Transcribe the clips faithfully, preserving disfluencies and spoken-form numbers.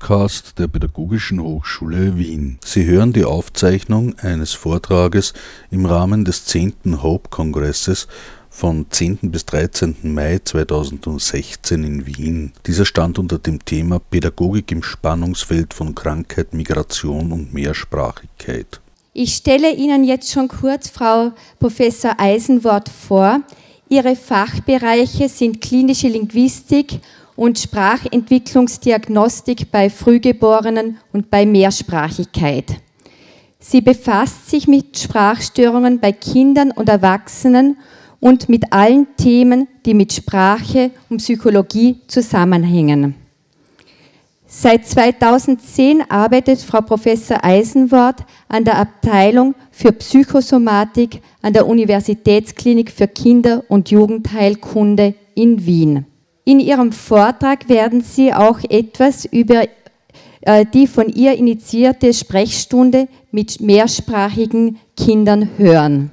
Podcast der Pädagogischen Hochschule Wien. Sie hören die Aufzeichnung eines Vortrages im Rahmen des zehnten Hope-Kongresses von zehnten bis dreizehnten Mai zweitausendsechzehn in Wien. Dieser stand unter dem Thema Pädagogik im Spannungsfeld von Krankheit, Migration und Mehrsprachigkeit. Ich stelle Ihnen jetzt schon kurz Frau Professor Eisenwort vor. Ihre Fachbereiche sind klinische Linguistik und Sprachentwicklungsdiagnostik bei Frühgeborenen und bei Mehrsprachigkeit. Sie befasst sich mit Sprachstörungen bei Kindern und Erwachsenen und mit allen Themen, die mit Sprache und Psychologie zusammenhängen. Seit zweitausendzehn arbeitet Frau Professor Eisenwort an der Abteilung für Psychosomatik an der Universitätsklinik für Kinder- und Jugendheilkunde in Wien. In ihrem Vortrag werden Sie auch etwas über äh, die von ihr initiierte Sprechstunde mit mehrsprachigen Kindern hören.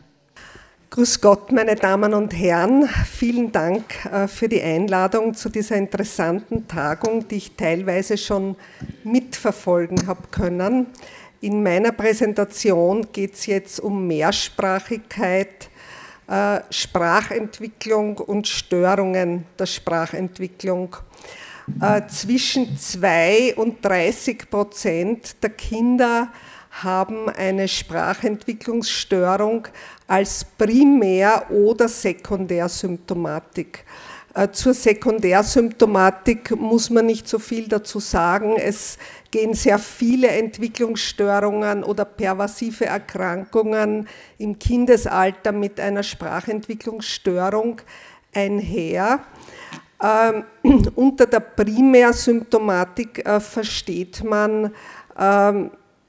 Grüß Gott, meine Damen und Herren. Vielen Dank äh, für die Einladung zu dieser interessanten Tagung, die ich teilweise schon mitverfolgen habe können. In meiner Präsentation geht es jetzt um Mehrsprachigkeit, äh, Sprachentwicklung und Störungen der Sprachentwicklung. Äh, zwischen zwei und dreißig Prozent der Kinder haben eine Sprachentwicklungsstörung als Primär- oder Sekundärsymptomatik. Zur Sekundärsymptomatik muss man nicht so viel dazu sagen. Es gehen sehr viele Entwicklungsstörungen oder pervasive Erkrankungen im Kindesalter mit einer Sprachentwicklungsstörung einher. Ähm, unter der Primärsymptomatik äh, versteht man ähm,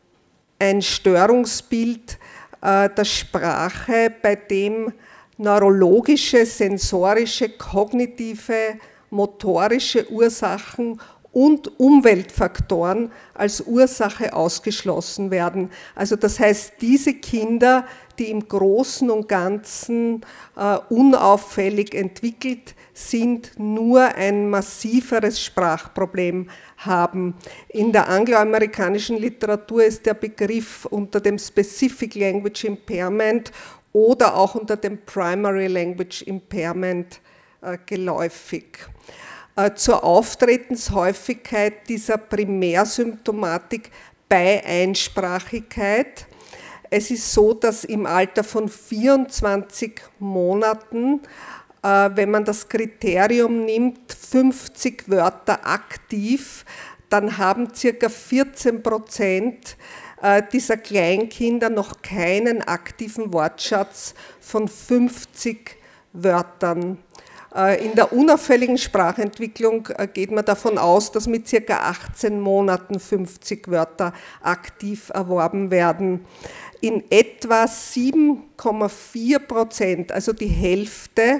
ein Störungsbild äh, der Sprache, bei dem neurologische, sensorische, kognitive, motorische Ursachen und Umweltfaktoren als Ursache ausgeschlossen werden. Also das heißt, diese Kinder, die im Großen und Ganzen äh, unauffällig entwickelt sind, nur ein massiveres Sprachproblem haben. In der angloamerikanischen Literatur ist der Begriff unter dem Specific Language Impairment oder auch unter dem Primary Language Impairment äh, geläufig. Äh, zur Auftretenshäufigkeit dieser Primärsymptomatik bei Einsprachigkeit. Es ist so, dass im Alter von vierundzwanzig Monaten, äh, wenn man das Kriterium nimmt, fünfzig Wörter aktiv, dann haben ca. vierzehn Prozent dieser Kleinkinder noch keinen aktiven Wortschatz von fünfzig Wörtern. In der unauffälligen Sprachentwicklung geht man davon aus, dass mit ca. achtzehn Monaten fünfzig Wörter aktiv erworben werden. In etwa sieben Komma vier Prozent, also die Hälfte,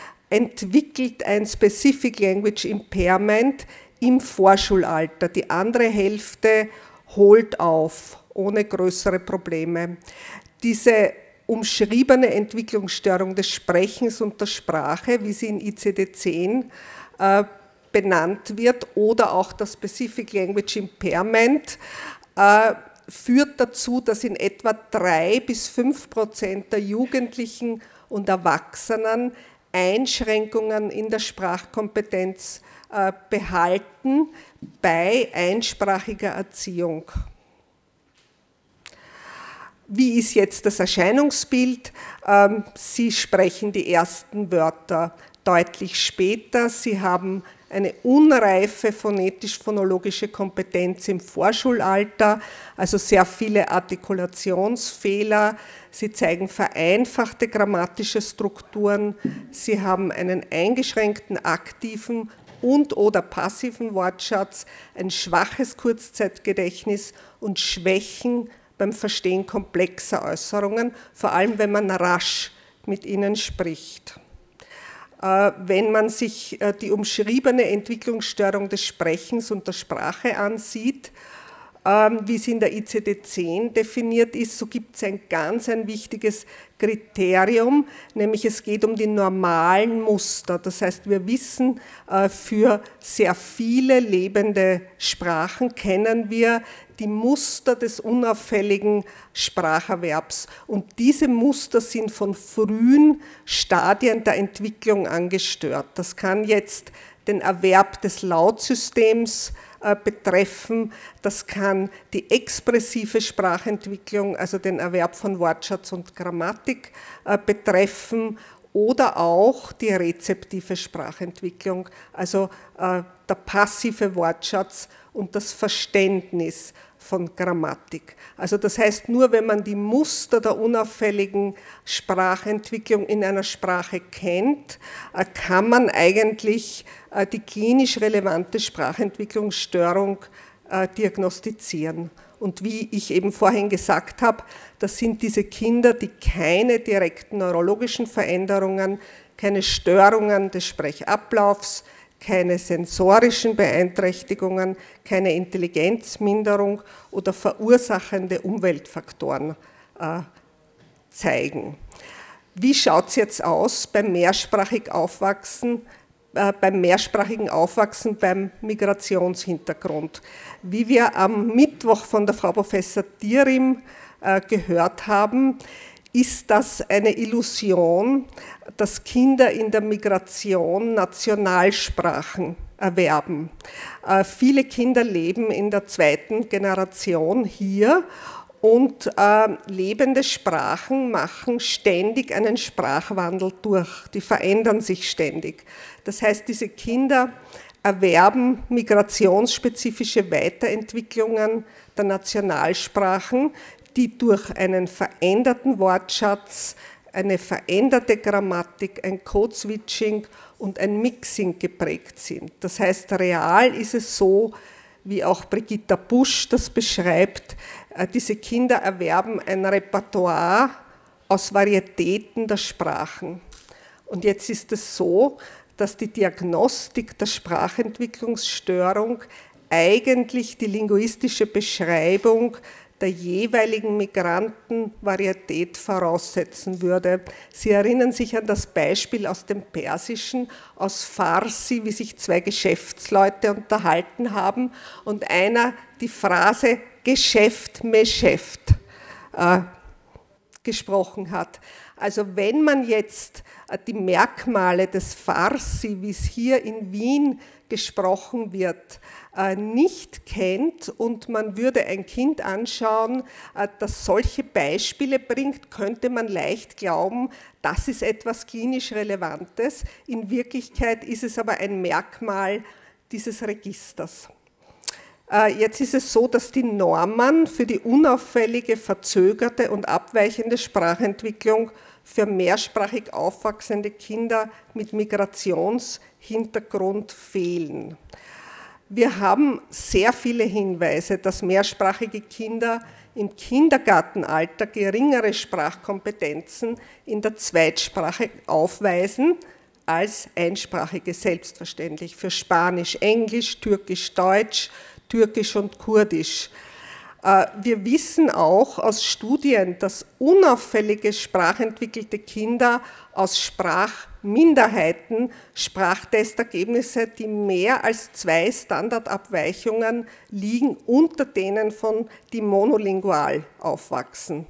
entwickelt ein Specific Language Impairment im Vorschulalter. Die andere Hälfte holt auf, ohne größere Probleme. Diese umschriebene Entwicklungsstörung des Sprechens und der Sprache, wie sie in I C D zehn äh, benannt wird, oder auch das Specific Language Impairment, äh, führt dazu, dass in etwa drei bis fünf Prozent der Jugendlichen und Erwachsenen Einschränkungen in der Sprachkompetenz äh, behalten bei einsprachiger Erziehung. Wie ist jetzt das Erscheinungsbild? Sie sprechen die ersten Wörter deutlich später. Sie haben eine unreife phonetisch-phonologische Kompetenz im Vorschulalter, also sehr viele Artikulationsfehler. Sie zeigen vereinfachte grammatische Strukturen. Sie haben einen eingeschränkten aktiven und oder passiven Wortschatz, ein schwaches Kurzzeitgedächtnis und Schwächen beim Verstehen komplexer Äußerungen, vor allem wenn man rasch mit ihnen spricht. Wenn man sich die umschriebene Entwicklungsstörung des Sprechens und der Sprache ansieht, wie es in der I C D zehn definiert ist, so gibt es ein ganz ein wichtiges Kriterium, nämlich es geht um die normalen Muster. Das heißt, wir wissen, für sehr viele lebende Sprachen kennen wir die Muster des unauffälligen Spracherwerbs. Und diese Muster sind von frühen Stadien der Entwicklung angestört. Das kann jetzt den Erwerb des Lautsystems äh, betreffen, das kann die expressive Sprachentwicklung, also den Erwerb von Wortschatz und Grammatik äh, betreffen oder auch die rezeptive Sprachentwicklung, also äh, der passive Wortschatz und das Verständnis von Grammatik. Also das heißt, nur wenn man die Muster der unauffälligen Sprachentwicklung in einer Sprache kennt, kann man eigentlich die klinisch relevante Sprachentwicklungsstörung diagnostizieren. Und wie ich eben vorhin gesagt habe, das sind diese Kinder, die keine direkten neurologischen Veränderungen, keine Störungen des Sprechablaufs, keine sensorischen Beeinträchtigungen, keine Intelligenzminderung oder verursachende Umweltfaktoren äh, zeigen. Wie schaut es jetzt aus beim mehrsprachig Aufwachsen, äh, beim mehrsprachigen Aufwachsen beim Migrationshintergrund? Wie wir am Mittwoch von der Frau Professor Dierim äh, gehört haben, ist das eine Illusion, dass Kinder in der Migration Nationalsprachen erwerben. Äh, viele Kinder leben in der zweiten Generation hier und äh, lebende Sprachen machen ständig einen Sprachwandel durch, die verändern sich ständig. Das heißt, diese Kinder erwerben migrationsspezifische Weiterentwicklungen der Nationalsprachen, die durch einen veränderten Wortschatz, eine veränderte Grammatik, ein Code-Switching und ein Mixing geprägt sind. Das heißt, real ist es so, wie auch Brigitta Busch das beschreibt, diese Kinder erwerben ein Repertoire aus Varietäten der Sprachen. Und jetzt ist es so, dass die Diagnostik der Sprachentwicklungsstörung eigentlich die linguistische Beschreibung der jeweiligen Migrantenvarietät voraussetzen würde. Sie erinnern sich an das Beispiel aus dem Persischen, aus Farsi, wie sich zwei Geschäftsleute unterhalten haben und einer die Phrase Geschäft, Meschäft äh, gesprochen hat. Also wenn man jetzt die Merkmale des Farsi, wie es hier in Wien gesprochen wird, nicht kennt und man würde ein Kind anschauen, das solche Beispiele bringt, könnte man leicht glauben, das ist etwas klinisch Relevantes. In Wirklichkeit ist es aber ein Merkmal dieses Registers. Jetzt ist es so, dass die Normen für die unauffällige, verzögerte und abweichende Sprachentwicklung für mehrsprachig aufwachsende Kinder mit Migrationshintergrund fehlen. Wir haben sehr viele Hinweise, dass mehrsprachige Kinder im Kindergartenalter geringere Sprachkompetenzen in der Zweitsprache aufweisen als einsprachige, selbstverständlich, für Spanisch, Englisch, Türkisch, Deutsch, Türkisch und Kurdisch. Wir wissen auch aus Studien, dass unauffällige sprachentwickelte Kinder aus Sprachminderheiten Sprachtestergebnisse, die mehr als zwei Standardabweichungen liegen, unter denen von die monolingual aufwachsen.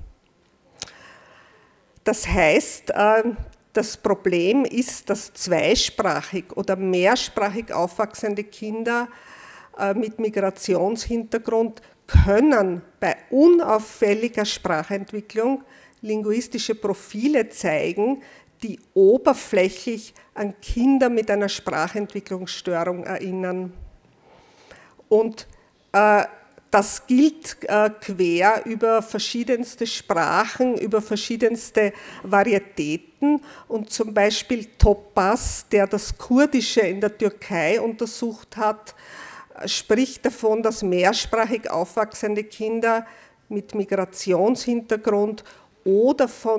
Das heißt, das Problem ist, dass zweisprachig oder mehrsprachig aufwachsende Kinder mit Migrationshintergrund können bei unauffälliger Sprachentwicklung linguistische Profile zeigen, die oberflächlich an Kinder mit einer Sprachentwicklungsstörung erinnern. Und äh, das gilt äh, quer über verschiedenste Sprachen, über verschiedenste Varietäten. Und zum Beispiel Topaz, der das Kurdische in der Türkei untersucht hat, spricht davon, dass mehrsprachig aufwachsende Kinder mit Migrationshintergrund oder von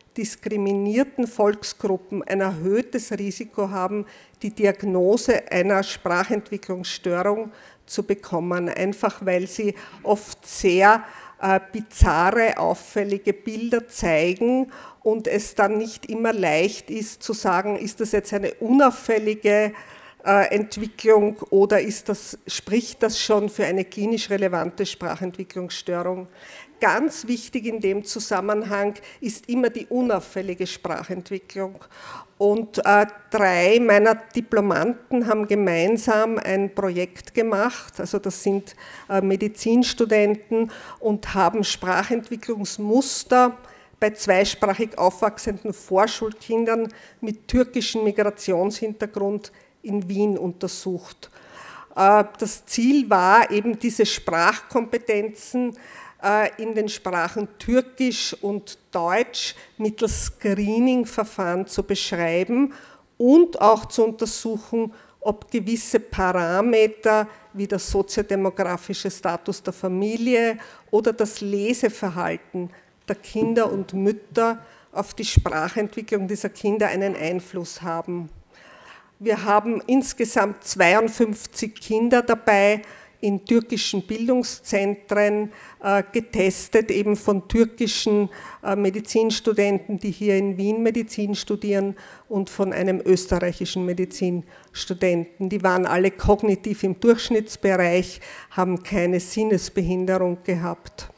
diskriminierten Volksgruppen ein erhöhtes Risiko haben, die Diagnose einer Sprachentwicklungsstörung zu bekommen, einfach weil sie oft sehr äh, bizarre, auffällige Bilder zeigen und es dann nicht immer leicht ist zu sagen, ist das jetzt eine unauffällige äh, Entwicklung oder ist das, spricht das schon für eine klinisch relevante Sprachentwicklungsstörung. Ganz wichtig in dem Zusammenhang ist immer die unauffällige Sprachentwicklung. Und äh, drei meiner Diplomanten haben gemeinsam ein Projekt gemacht, also das sind äh, Medizinstudenten und haben Sprachentwicklungsmuster bei zweisprachig aufwachsenden Vorschulkindern mit türkischem Migrationshintergrund in Wien untersucht. Äh, das Ziel war eben diese Sprachkompetenzen in den Sprachen Türkisch und Deutsch mittels Screening-Verfahren zu beschreiben und auch zu untersuchen, ob gewisse Parameter wie der soziodemografische Status der Familie oder das Leseverhalten der Kinder und Mütter auf die Sprachentwicklung dieser Kinder einen Einfluss haben. Wir haben insgesamt zweiundfünfzig Kinder dabei, in türkischen Bildungszentren äh, getestet, eben von türkischen äh, Medizinstudenten, die hier in Wien Medizin studieren und von einem österreichischen Medizinstudenten. Die waren alle kognitiv im Durchschnittsbereich, haben keine Sinnesbehinderung gehabt.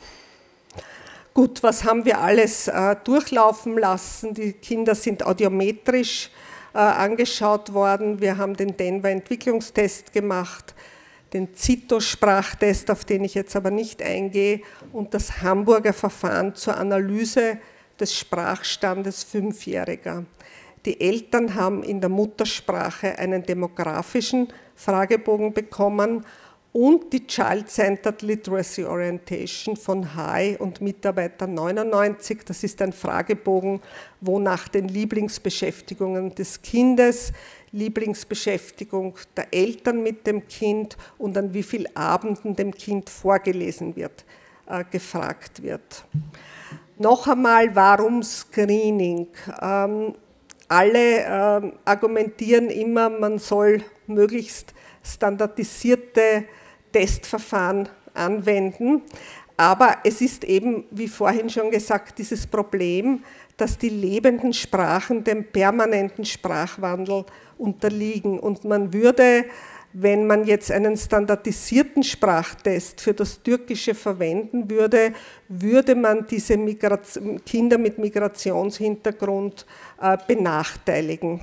Gut, was haben wir alles äh, durchlaufen lassen? Die Kinder sind audiometrisch äh, angeschaut worden. Wir haben den Denver Entwicklungstest gemacht, den Zito-Sprachtest, auf den ich jetzt aber nicht eingehe, und das Hamburger Verfahren zur Analyse des Sprachstandes Fünfjähriger. Die Eltern haben in der Muttersprache einen demografischen Fragebogen bekommen und die Child-Centered Literacy Orientation von H A I und Mitarbeiter neunundneunzig. Das ist ein Fragebogen, wo nach den Lieblingsbeschäftigungen des Kindes, Lieblingsbeschäftigung der Eltern mit dem Kind und an wie vielen Abenden dem Kind vorgelesen wird, äh, gefragt wird. Noch einmal, warum Screening? Ähm, alle äh, argumentieren immer, man soll möglichst standardisierte Testverfahren anwenden, aber es ist eben, wie vorhin schon gesagt, dieses Problem, dass die lebenden Sprachen dem permanenten Sprachwandel unterliegen und man würde, wenn man jetzt einen standardisierten Sprachtest für das Türkische verwenden würde, würde man diese Migration, Kinder mit Migrationshintergrund äh, benachteiligen.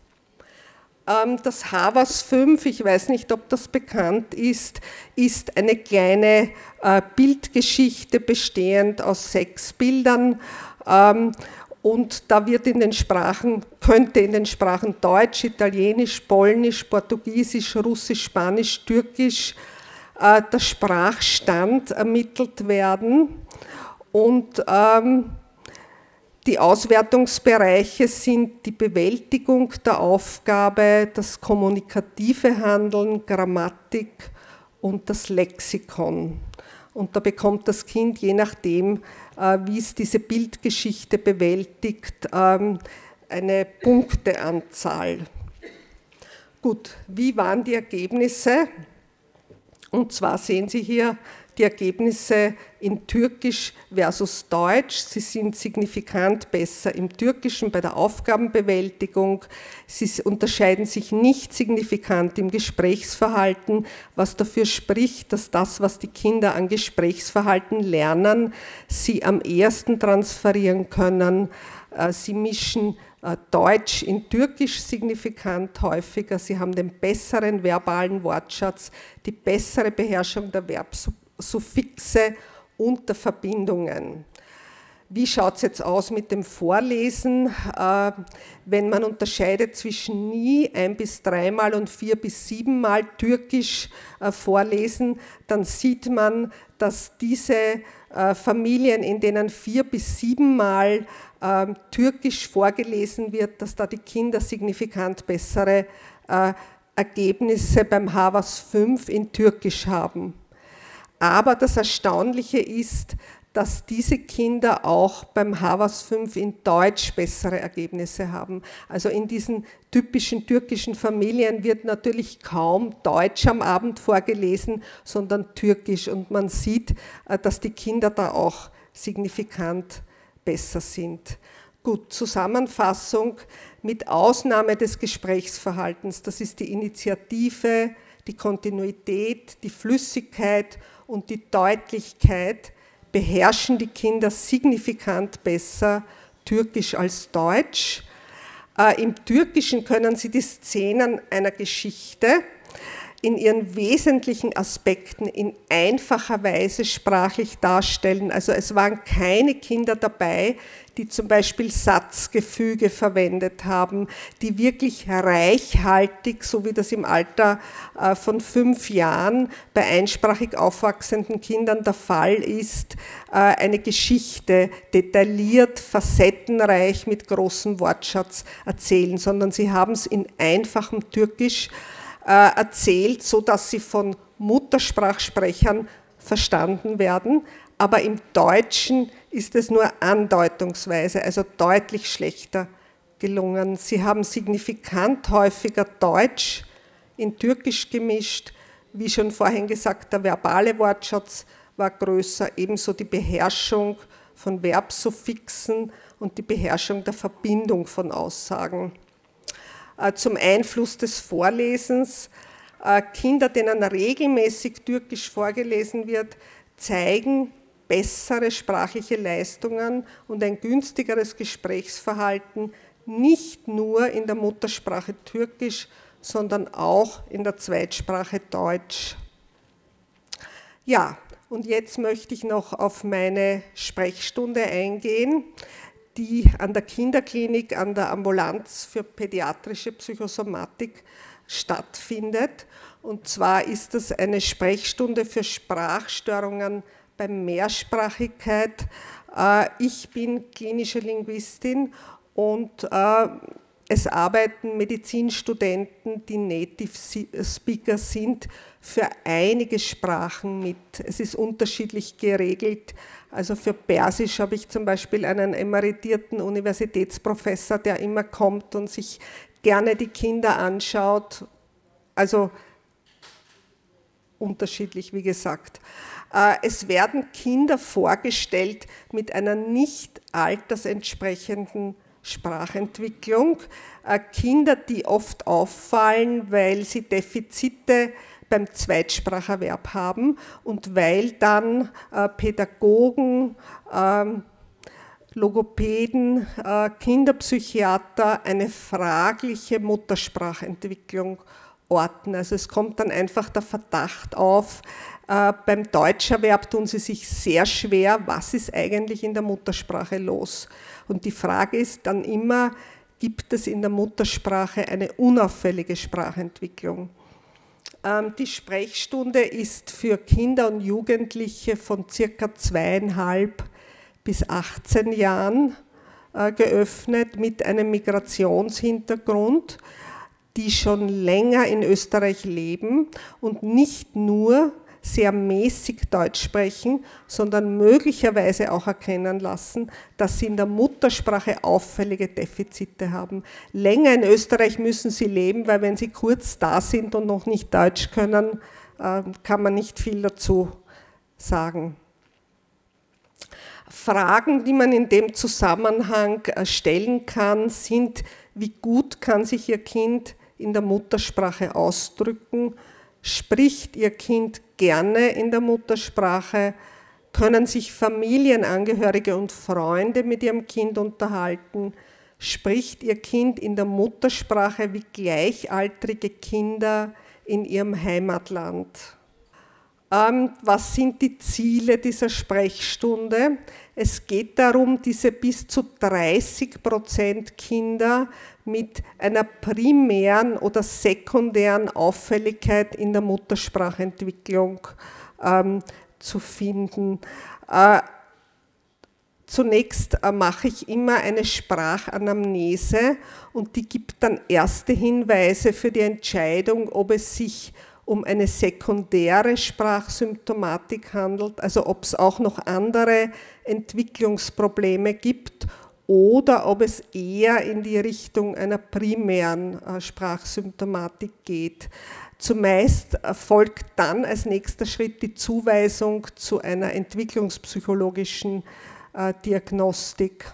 Das Havas fünf, ich weiß nicht, ob das bekannt ist, ist eine kleine Bildgeschichte bestehend aus sechs Bildern und da wird in den Sprachen, könnte in den Sprachen Deutsch, Italienisch, Polnisch, Portugiesisch, Russisch, Spanisch, Türkisch der Sprachstand ermittelt werden und die Auswertungsbereiche sind die Bewältigung der Aufgabe, das kommunikative Handeln, Grammatik und das Lexikon. Und da bekommt das Kind, je nachdem, wie es diese Bildgeschichte bewältigt, eine Punkteanzahl. Gut, wie waren die Ergebnisse? Und zwar sehen Sie hier die Ergebnisse in Türkisch versus Deutsch. Sie sind signifikant besser im Türkischen bei der Aufgabenbewältigung. Sie unterscheiden sich nicht signifikant im Gesprächsverhalten, was dafür spricht, dass das, was die Kinder an Gesprächsverhalten lernen, sie am ehesten transferieren können. Sie mischen Deutsch in Türkisch signifikant häufiger. Sie haben den besseren verbalen Wortschatz, die bessere Beherrschung der Verbsuffixe und der Verbindungen. Wie schaut es jetzt aus mit dem Vorlesen? Äh, wenn man unterscheidet zwischen nie ein bis dreimal und vier bis siebenmal Türkisch äh, vorlesen, dann sieht man, dass diese äh, Familien, in denen vier bis siebenmal äh, Türkisch vorgelesen wird, dass da die Kinder signifikant bessere äh, Ergebnisse beim Havas fünf in Türkisch haben. Aber das Erstaunliche ist, dass diese Kinder auch beim Havas fünf in Deutsch bessere Ergebnisse haben. Also in diesen typischen türkischen Familien wird natürlich kaum Deutsch am Abend vorgelesen, sondern Türkisch. Und man sieht, dass die Kinder da auch signifikant besser sind. Gut, Zusammenfassung: Mit Ausnahme des Gesprächsverhaltens, das ist die Initiative, die Kontinuität, die Flüssigkeit und die Deutlichkeit, beherrschen die Kinder signifikant besser Türkisch als Deutsch. Äh, Im Türkischen können sie die Szenen einer Geschichte in ihren wesentlichen Aspekten in einfacher Weise sprachlich darstellen. Also es waren keine Kinder dabei, die zum Beispiel Satzgefüge verwendet haben, die wirklich reichhaltig, so wie das im Alter von fünf Jahren bei einsprachig aufwachsenden Kindern der Fall ist, eine Geschichte detailliert, facettenreich mit großem Wortschatz erzählen, sondern sie haben es in einfachem Türkisch erzählt, so dass sie von Muttersprachsprechern verstanden werden, aber im Deutschen ist es nur andeutungsweise, also deutlich schlechter gelungen. Sie haben signifikant häufiger Deutsch in Türkisch gemischt, wie schon vorhin gesagt, der verbale Wortschatz war größer, ebenso die Beherrschung von Verbsuffixen und die Beherrschung der Verbindung von Aussagen. Zum Einfluss des Vorlesens: Kinder, denen regelmäßig Türkisch vorgelesen wird, zeigen bessere sprachliche Leistungen und ein günstigeres Gesprächsverhalten, nicht nur in der Muttersprache Türkisch, sondern auch in der Zweitsprache Deutsch. Ja, und jetzt möchte ich noch auf meine Sprechstunde eingehen, die an der Kinderklinik, an der Ambulanz für pädiatrische Psychosomatik stattfindet. Und zwar ist das eine Sprechstunde für Sprachstörungen bei Mehrsprachigkeit. Ich bin klinische Linguistin und es arbeiten Medizinstudenten, die Native Speaker sind, für einige Sprachen mit. Es ist unterschiedlich geregelt. Also für Persisch habe ich zum Beispiel einen emeritierten Universitätsprofessor, der immer kommt und sich gerne die Kinder anschaut. Also unterschiedlich, wie gesagt. Es werden Kinder vorgestellt mit einer nicht altersentsprechenden Sprachentwicklung. Kinder, die oft auffallen, weil sie Defizite beim Zweitspracherwerb haben und weil dann Pädagogen, Logopäden, Kinderpsychiater eine fragliche Muttersprachentwicklung orten. Also es kommt dann einfach der Verdacht auf, beim Deutscherwerb tun sie sich sehr schwer, was ist eigentlich in der Muttersprache los? Und die Frage ist dann immer, gibt es in der Muttersprache eine unauffällige Sprachentwicklung? Die Sprechstunde ist für Kinder und Jugendliche von circa zweieinhalb bis achtzehn Jahren geöffnet mit einem Migrationshintergrund, die schon länger in Österreich leben und nicht nur sehr mäßig Deutsch sprechen, sondern möglicherweise auch erkennen lassen, dass sie in der Muttersprache auffällige Defizite haben. Länger in Österreich müssen sie leben, weil wenn sie kurz da sind und noch nicht Deutsch können, kann man nicht viel dazu sagen. Fragen, die man in dem Zusammenhang stellen kann, sind: Wie gut kann sich Ihr Kind in der Muttersprache ausdrücken? Spricht Ihr Kind gerne in der Muttersprache? Können sich Familienangehörige und Freunde mit Ihrem Kind unterhalten? Spricht Ihr Kind in der Muttersprache wie gleichaltrige Kinder in Ihrem Heimatland? Ähm, was sind die Ziele dieser Sprechstunde? Es geht darum, diese bis zu dreißig Prozent Kinder mit einer primären oder sekundären Auffälligkeit in der Muttersprachentwicklung ähm, zu finden. Äh, zunächst äh, mache ich immer eine Sprachanamnese und die gibt dann erste Hinweise für die Entscheidung, ob es sich um eine sekundäre Sprachsymptomatik handelt, also ob es auch noch andere Entwicklungsprobleme gibt oder ob es eher in die Richtung einer primären Sprachsymptomatik geht. Zumeist folgt dann als nächster Schritt die Zuweisung zu einer entwicklungspsychologischen Diagnostik.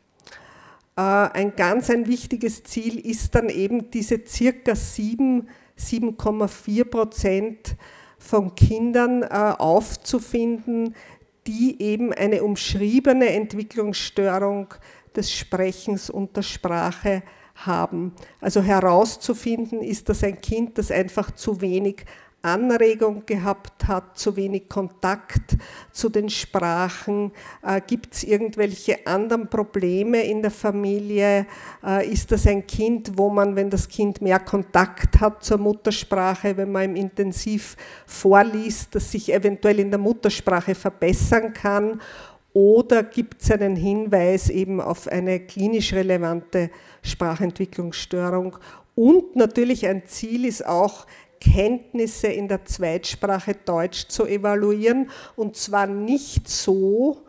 Ein ganz ein wichtiges Ziel ist dann eben diese circa sieben, sieben Komma vier Prozent von Kindern aufzufinden, die eben eine umschriebene Entwicklungsstörung des Sprechens und der Sprache haben. Also herauszufinden ist das ein Kind, das einfach zu wenig Anregung gehabt hat, zu wenig Kontakt zu den Sprachen. Äh, gibt es irgendwelche anderen Probleme in der Familie? Äh, ist das ein Kind, wo man, wenn das Kind mehr Kontakt hat zur Muttersprache, wenn man ihm intensiv vorliest, das sich eventuell in der Muttersprache verbessern kann? Oder gibt es einen Hinweis eben auf eine klinisch relevante Sprachentwicklungsstörung? Und natürlich ein Ziel ist auch, Kenntnisse in der Zweitsprache Deutsch zu evaluieren, und zwar nicht so,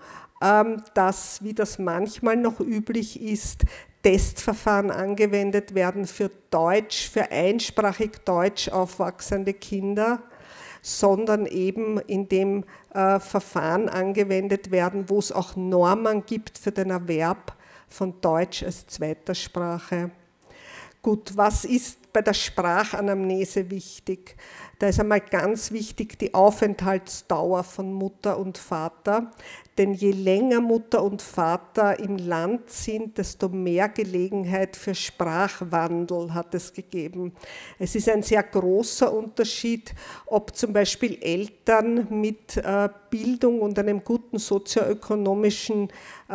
dass, wie das manchmal noch üblich ist, Testverfahren angewendet werden für Deutsch, für einsprachig Deutsch aufwachsende Kinder, sondern eben in dem äh, Verfahren angewendet werden, wo es auch Normen gibt für den Erwerb von Deutsch als zweiter Sprache. Gut, was ist bei der Sprachanamnese wichtig? Da ist einmal ganz wichtig die Aufenthaltsdauer von Mutter und Vater, denn je länger Mutter und Vater im Land sind, desto mehr Gelegenheit für Sprachwandel hat es gegeben. Es ist ein sehr großer Unterschied, ob zum Beispiel Eltern mit Bildung und einem guten sozioökonomischen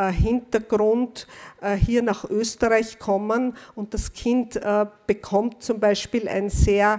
Hintergrund hier nach Österreich kommen und das Kind bekommt zum Beispiel ein sehr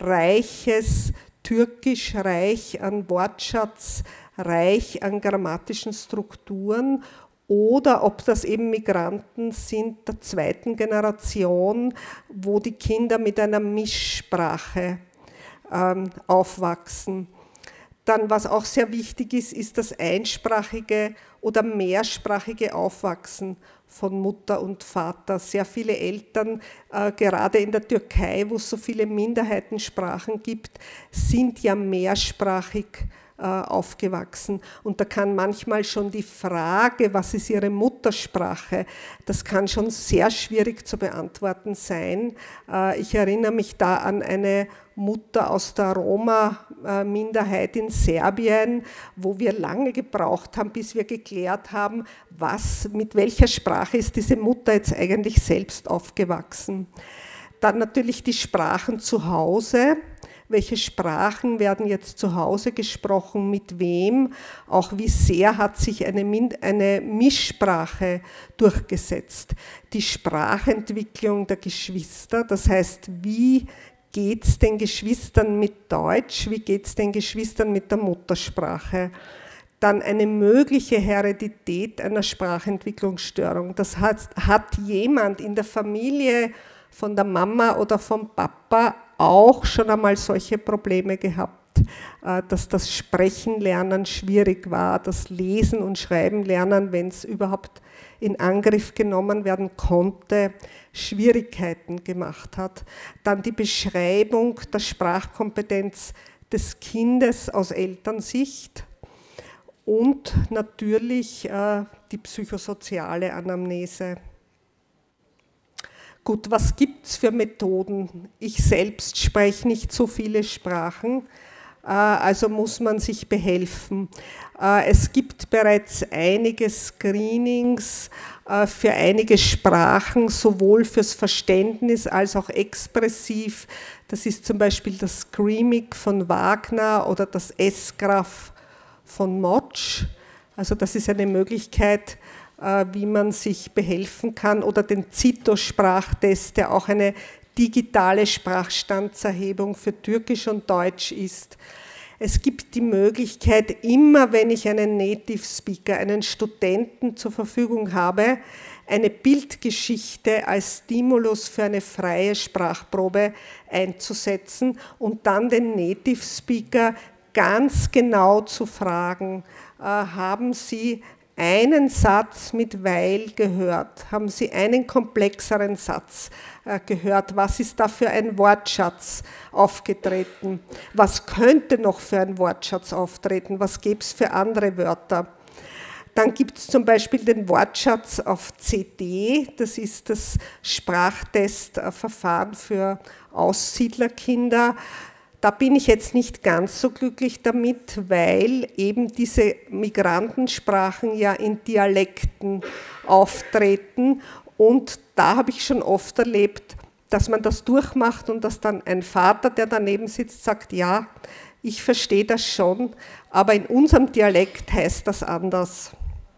reiches, türkisch reich an Wortschatz, reich an grammatischen Strukturen, oder ob das eben Migranten sind der zweiten Generation, wo die Kinder mit einer Mischsprache ähm, aufwachsen. Dann, was auch sehr wichtig ist, ist das einsprachige oder mehrsprachige Aufwachsen von Mutter und Vater. Sehr viele Eltern, äh, gerade in der Türkei, wo es so viele Minderheitensprachen gibt, sind ja mehrsprachig äh, aufgewachsen. Und da kann manchmal schon die Frage, was ist ihre Muttersprache, das kann schon sehr schwierig zu beantworten sein. Äh, ich erinnere mich da an eine Mutter aus der Roma-Minderheit in Serbien, wo wir lange gebraucht haben, bis wir geklärt haben, was, mit welcher Sprache ist diese Mutter jetzt eigentlich selbst aufgewachsen. Dann natürlich die Sprachen zu Hause. Welche Sprachen werden jetzt zu Hause gesprochen, mit wem? Auch wie sehr hat sich eine, eine Mischsprache durchgesetzt? Die Sprachentwicklung der Geschwister, das heißt, wie geht es den Geschwistern mit Deutsch, wie geht es den Geschwistern mit der Muttersprache? Dann eine mögliche Heredität einer Sprachentwicklungsstörung. Das heißt, hat jemand in der Familie von der Mama oder vom Papa auch schon einmal solche Probleme gehabt, dass das Sprechenlernen schwierig war, das Lesen und Schreiben lernen, wenn es überhaupt in Angriff genommen werden konnte, Schwierigkeiten gemacht hat. Dann die Beschreibung der Sprachkompetenz des Kindes aus Elternsicht und natürlich äh, die psychosoziale Anamnese. Gut, was gibt es für Methoden? Ich selbst spreche nicht so viele Sprachen, also muss man sich behelfen. Es gibt bereits einige Screenings für einige Sprachen, sowohl fürs Verständnis als auch expressiv. Das ist zum Beispiel das Screamic von Wagner oder das S-Graph von Motsch. Also das ist eine Möglichkeit, wie man sich behelfen kann, oder den Zito-Sprachtest, der auch eine digitale Sprachstandserhebung für Türkisch und Deutsch ist. Es gibt die Möglichkeit, immer wenn ich einen Native Speaker, einen Studenten zur Verfügung habe, eine Bildgeschichte als Stimulus für eine freie Sprachprobe einzusetzen und dann den Native Speaker ganz genau zu fragen, äh, haben Sie einen Satz mit weil gehört? Haben Sie einen komplexeren Satz äh, gehört? Was ist da für ein Wortschatz aufgetreten? Was könnte noch für ein Wortschatz auftreten? Was gäbe es für andere Wörter? Dann gibt es zum Beispiel den Wortschatz auf C D, das ist das Sprachtestverfahren für Aussiedlerkinder. Da bin ich jetzt nicht ganz so glücklich damit, weil eben diese Migrantensprachen ja in Dialekten auftreten und da habe ich schon oft erlebt, dass man das durchmacht und dass dann ein Vater, der daneben sitzt, sagt, ja, ich verstehe das schon, aber in unserem Dialekt heißt das anders.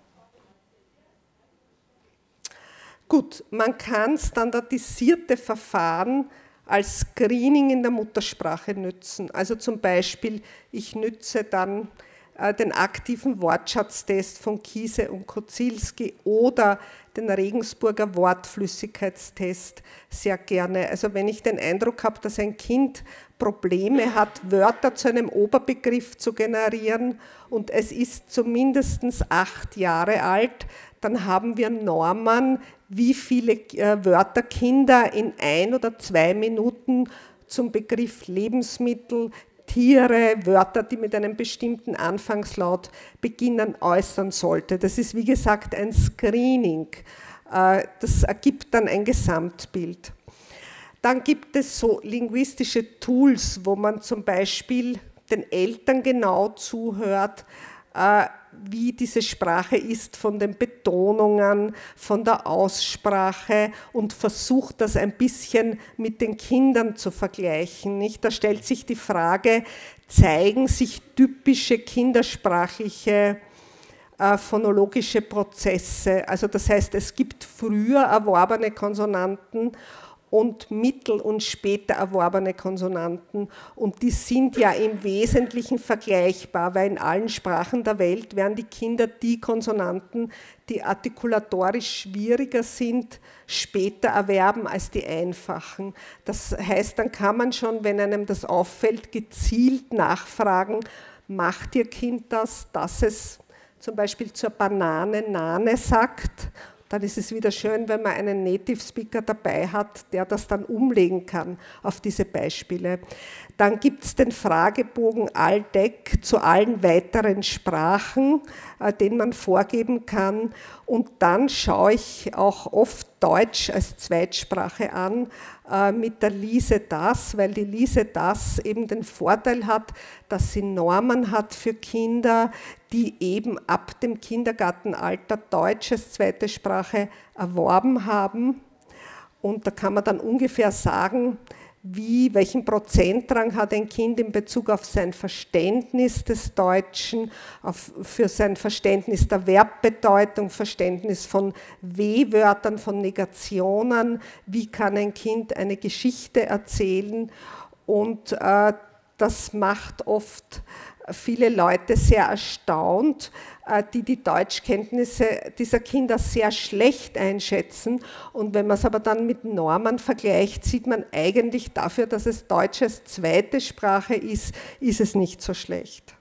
Gut, man kann standardisierte Verfahren als Screening in der Muttersprache nützen. Also zum Beispiel, ich nütze dann äh, den aktiven Wortschatztest von Kiese und Kozielski oder den Regensburger Wortflüssigkeitstest sehr gerne. Also wenn ich den Eindruck habe, dass ein Kind Probleme hat, Wörter zu einem Oberbegriff zu generieren und es ist zumindest acht Jahre alt, dann haben wir Normen, wie viele äh, Wörter Kinder in ein oder zwei Minuten zum Begriff Lebensmittel, Tiere, Wörter, die mit einem bestimmten Anfangslaut beginnen, äußern sollte. Das ist wie gesagt ein Screening. Äh, das ergibt dann ein Gesamtbild. Dann gibt es so linguistische Tools, wo man zum Beispiel den Eltern genau zuhört, äh, wie diese Sprache ist, von den Betonungen, von der Aussprache und versucht das ein bisschen mit den Kindern zu vergleichen. Nicht? Da stellt sich die Frage, zeigen sich typische kindersprachliche äh, phonologische Prozesse? Also das heißt, es gibt früher erworbene Konsonanten und mittel- und später erworbene Konsonanten. Und die sind ja im Wesentlichen vergleichbar, weil in allen Sprachen der Welt werden die Kinder die Konsonanten, die artikulatorisch schwieriger sind, später erwerben als die einfachen. Das heißt, dann kann man schon, wenn einem das auffällt, gezielt nachfragen, macht Ihr Kind das, dass es zum Beispiel zur Banane Nane sagt? Dann ist es wieder schön, wenn man einen Native Speaker dabei hat, der das dann umlegen kann auf diese Beispiele. Dann gibt es den Fragebogen ALDEC zu allen weiteren Sprachen, äh, den man vorgeben kann. Und dann schaue ich auch oft Deutsch als Zweitsprache an äh, mit der Lise Das, weil die Lise Das eben den Vorteil hat, dass sie Normen hat für Kinder, die eben ab dem Kindergartenalter Deutsch als zweite Sprache erworben haben. Und da kann man dann ungefähr sagen, wie, welchen Prozentrang hat ein Kind in Bezug auf sein Verständnis des Deutschen, auf, für sein Verständnis der Verbbedeutung, Verständnis von W-Wörtern, von Negationen, wie kann ein Kind eine Geschichte erzählen und äh, das macht oft viele Leute sehr erstaunt, die die Deutschkenntnisse dieser Kinder sehr schlecht einschätzen. Und wenn man es aber dann mit Normen vergleicht, sieht man eigentlich dafür, dass es Deutsch als zweite Sprache ist, ist es nicht so schlecht.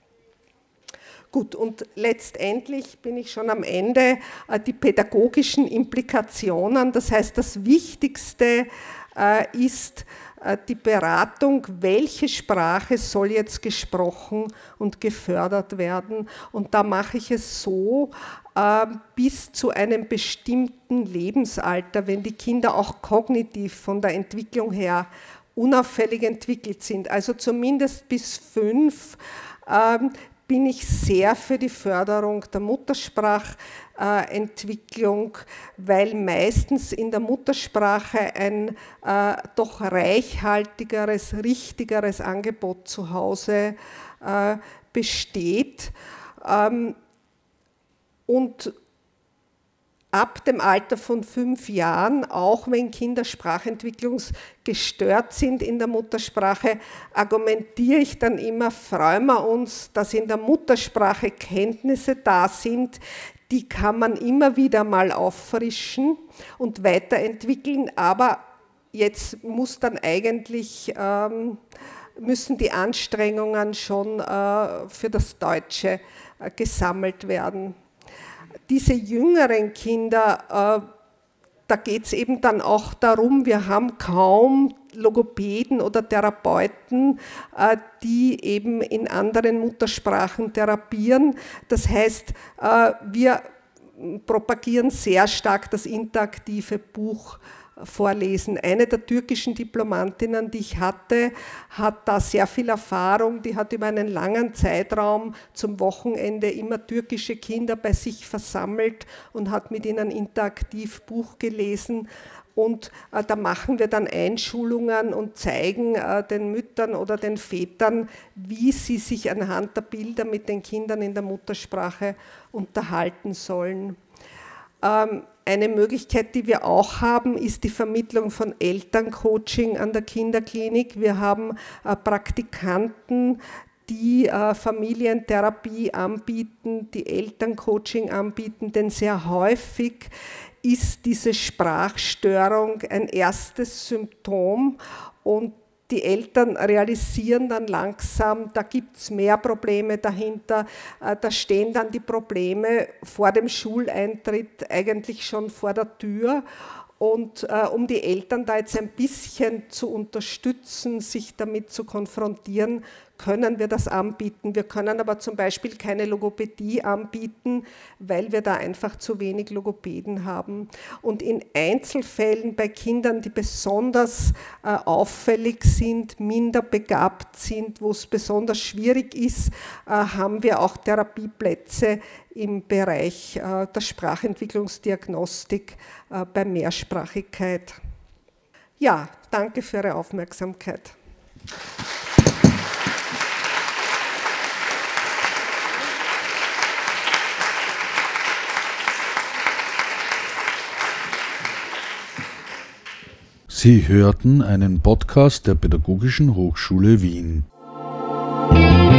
Gut, und letztendlich bin ich schon am Ende, die pädagogischen Implikationen. Das heißt, das Wichtigste ist, die Beratung, welche Sprache soll jetzt gesprochen und gefördert werden. Und da mache ich es so, äh, bis zu einem bestimmten Lebensalter, wenn die Kinder auch kognitiv von der Entwicklung her unauffällig entwickelt sind, also zumindest bis fünf, äh, bin ich sehr für die Förderung der Muttersprachentwicklung, weil meistens in der Muttersprache ein äh, doch reichhaltigeres, richtigeres Angebot zu Hause äh, besteht. Ähm, und ab dem Alter von fünf Jahren, auch wenn Kinder sprachentwicklungsgestört sind in der Muttersprache, argumentiere ich dann immer, freuen wir uns, dass in der Muttersprache Kenntnisse da sind, die kann man immer wieder mal auffrischen und weiterentwickeln, aber jetzt muss dann eigentlich, ähm, müssen die Anstrengungen schon äh, für das Deutsche äh, gesammelt werden. Diese jüngeren Kinder, äh, da geht es eben dann auch darum, wir haben kaum Logopäden oder Therapeuten, äh, die eben in anderen Muttersprachen therapieren. Das heißt, äh, wir propagieren sehr stark das interaktive Buch vorlesen. Eine der türkischen Diplomantinnen, die ich hatte, hat da sehr viel Erfahrung. Die hat über einen langen Zeitraum zum Wochenende immer türkische Kinder bei sich versammelt und hat mit ihnen interaktiv Buch gelesen. Und äh, da machen wir dann Einschulungen und zeigen äh, den Müttern oder den Vätern, wie sie sich anhand der Bilder mit den Kindern in der Muttersprache unterhalten sollen. Ähm, Eine Möglichkeit, die wir auch haben, ist die Vermittlung von Elterncoaching an der Kinderklinik. Wir haben äh, Praktikanten, die äh, Familientherapie anbieten, die Elterncoaching anbieten, denn sehr häufig ist diese Sprachstörung ein erstes Symptom und die Eltern realisieren dann langsam, da gibt es mehr Probleme dahinter, da stehen dann die Probleme vor dem Schuleintritt eigentlich schon vor der Tür. Und äh, um die Eltern da jetzt ein bisschen zu unterstützen, sich damit zu konfrontieren, können wir das anbieten. Wir können aber zum Beispiel keine Logopädie anbieten, weil wir da einfach zu wenig Logopäden haben. Und in Einzelfällen bei Kindern, die besonders äh, auffällig sind, minder begabt sind, wo es besonders schwierig ist, äh, haben wir auch Therapieplätze im Bereich äh, der Sprachentwicklungsdiagnostik äh, bei Mehrsprachigkeit. Ja, danke für Ihre Aufmerksamkeit. Sie hörten einen Podcast der Pädagogischen Hochschule Wien.